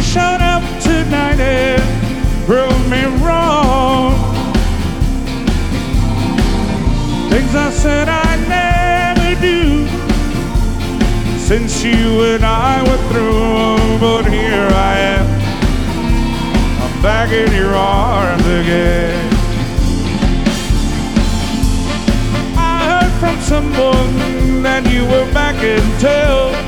showed up tonight and proved me wrong. Things I said I'd never do, since you and I were through. But here I am, I'm back in your arms again. I heard from someone that you were back in town.